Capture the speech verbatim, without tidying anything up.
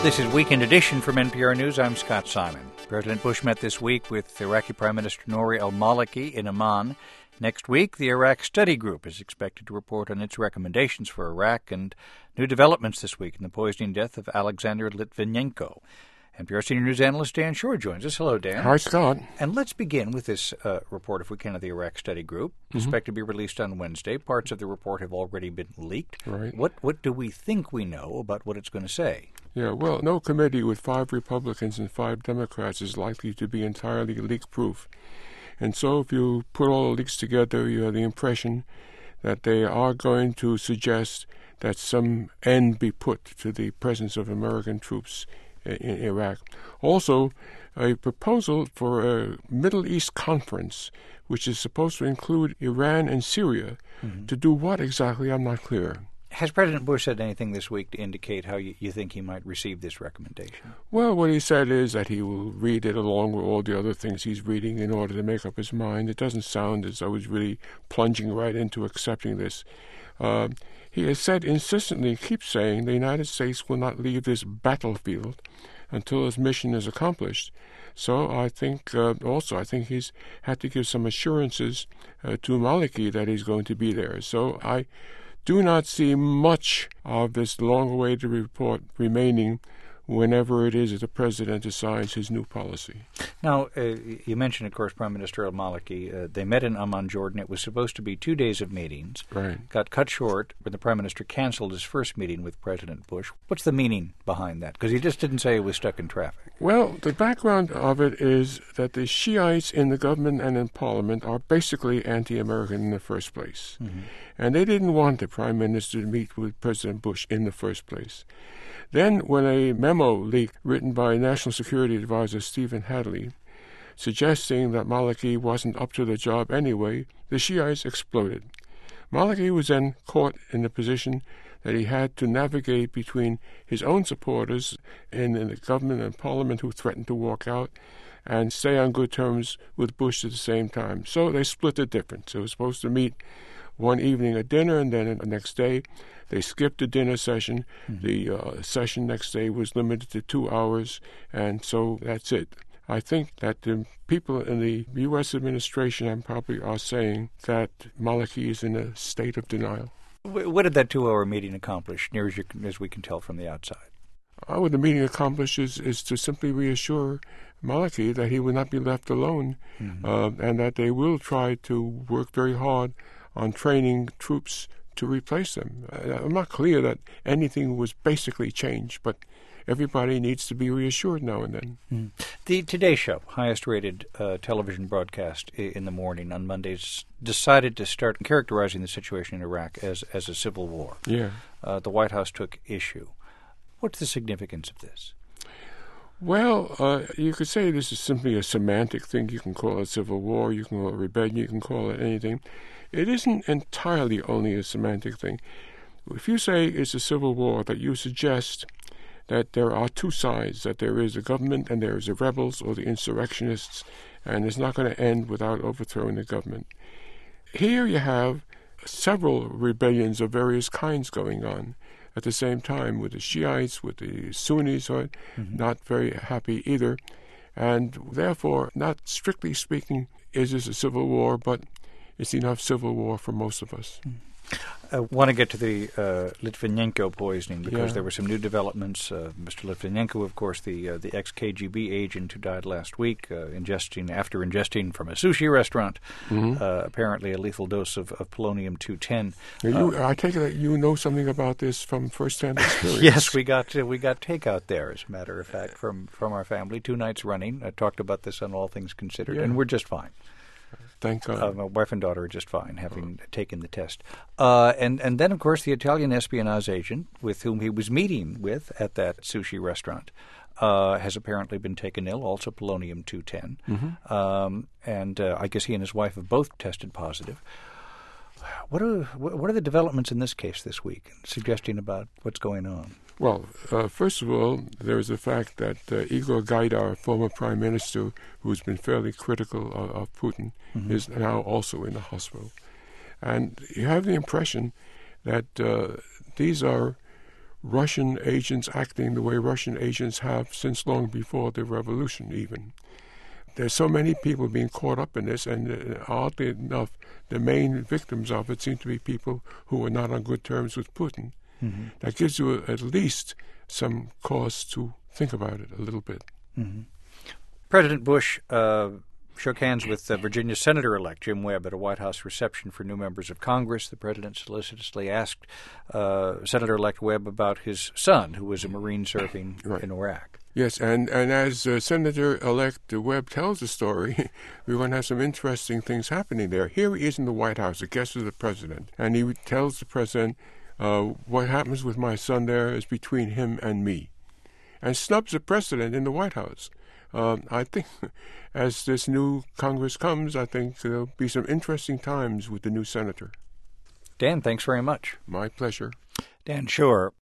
This is Weekend Edition from N P R News. I'm Scott Simon. President Bush met this week with Iraqi Prime Minister Nouri al-Maliki in Amman. Next week, the Iraq Study Group is expected to report on its recommendations for Iraq and new developments this week in the poisoning death of Alexander Litvinenko. N P R senior news analyst Dan Shore joins us. Hello, Dan. Hi, Scott. And let's begin with this uh, report, if we can, of the Iraq Study Group. Mm-hmm. Expected to be released on Wednesday. Parts of the report have already been leaked. Right. What what do we think we know about what it's going to say? Yeah, well, no committee with five Republicans and five Democrats is likely to be entirely leak-proof. And so if you put all the leaks together, you have the impression that they are going to suggest that some end be put to the presence of American troops in Iraq. Also, a proposal for a Middle East conference, which is supposed to include Iran and Syria. Mm-hmm. To do what exactly, I'm not clear. Has President Bush said anything this week to indicate how you, you think he might receive this recommendation? Well, what he said is that he will read it along with all the other things he's reading in order to make up his mind. It doesn't sound as though he's really plunging right into accepting this. Uh, he has said insistently, keeps saying, the United States will not leave this battlefield until his mission is accomplished. So I think uh, also, I think he's had to give some assurances uh, to Maliki that he's going to be there. So I do not see much of this long-awaited report remaining whenever it is that the president decides his new policy. Now, uh, you mentioned, of course, Prime Minister al-Maliki. Uh, they met in Amman, Jordan. It was supposed to be two days of meetings. Right. Got cut short when the Prime Minister canceled his first meeting with President Bush. What's the meaning behind that? Because he just didn't say he was stuck in traffic. Well, the background of it is that the Shiites in the government and in Parliament are basically anti-American in the first place. Mm-hmm. And they didn't want the Prime Minister to meet with President Bush in the first place. Then, when a memo leaked written by National Security Advisor Stephen Hadley, suggesting that Maliki wasn't up to the job anyway, the Shiites exploded. Maliki was then caught in the position that he had to navigate between his own supporters in, in the government and parliament who threatened to walk out and stay on good terms with Bush at the same time. So they split the difference. They were supposed to meet one evening at dinner, and then the next day they skipped the dinner session. Mm-hmm. The uh, session next day was limited to two hours, and so that's it. I think that the people in the U S administration probably are saying that Maliki is in a state of denial. What did that two-hour meeting accomplish, near as, you, as we can tell from the outside? Uh, what the meeting accomplishes is to simply reassure Maliki that he will not be left alone, mm-hmm. uh, and that they will try to work very hard on training troops to replace them. I'm not clear that anything was basically changed, but everybody needs to be reassured now and then. Mm. The Today Show, highest-rated uh, television broadcast in the morning on Mondays, decided to start characterizing the situation in Iraq as, as a civil war. Yeah. Uh, the White House took issue. What's the significance of this? Well, uh, you could say this is simply a semantic thing. You can call it civil war, you can call it rebellion, you can call it anything. It isn't entirely only a semantic thing. If you say it's a civil war, that you suggest that there are two sides, that there is the government and there is the rebels or the insurrectionists, and it's not going to end without overthrowing the government. Here you have several rebellions of various kinds going on at the same time, with the Shiites, with the Sunnis, who are mm-hmm. not very happy either. And therefore, not strictly speaking, is this a civil war, but it's enough civil war for most of us. Mm. I want to get to the uh, Litvinenko poisoning because yeah. there were some new developments. Uh, Mister Litvinenko, of course, the uh, the ex-K G B agent who died last week, uh, ingesting after ingesting from a sushi restaurant, mm-hmm. uh, apparently a lethal dose of, of polonium two ten. You, uh, I take it that you know something about this from first-hand experience. Yes, we got uh, we got takeout there, as a matter of fact, from from our family two nights running. I talked about this on All Things Considered, yeah. and we're just fine. Thank God. Uh, my wife and daughter are just fine, having oh. taken the test. Uh, and, and then, of course, the Italian espionage agent with whom he was meeting with at that sushi restaurant uh, has apparently been taken ill, also polonium two ten. Mm-hmm. Um, and uh, I guess he and his wife have both tested positive. What are, what are the developments in this case this week, suggesting about what's going on? Well, uh, first of all, there is the fact that uh, Igor Gaidar, former prime minister, who's been fairly critical of, of Putin, mm-hmm. is now also in the hospital. And you have the impression that uh, these are Russian agents acting the way Russian agents have since long before the revolution even. There's so many people being caught up in this, and uh, oddly enough, the main victims of it seem to be people who are not on good terms with Putin. Mm-hmm. That gives you a, at least some cause to think about it a little bit. Mm-hmm. President Bush uh, shook hands with uh, Virginia Senator-elect Jim Webb at a White House reception for new members of Congress. The president solicitously asked uh, Senator-elect Webb about his son, who was a Marine serving right. in Iraq. Yes, and, and as uh, Senator-elect Webb tells the story, we're going to have some interesting things happening there. Here he is in the White House, a guest of the president, and he tells the president, uh, what happens with my son there is between him and me, and snubs the president in the White House. Uh, I think as this new Congress comes, I think there'll be some interesting times with the new senator. Dan, thanks very much. My pleasure. Dan Shore.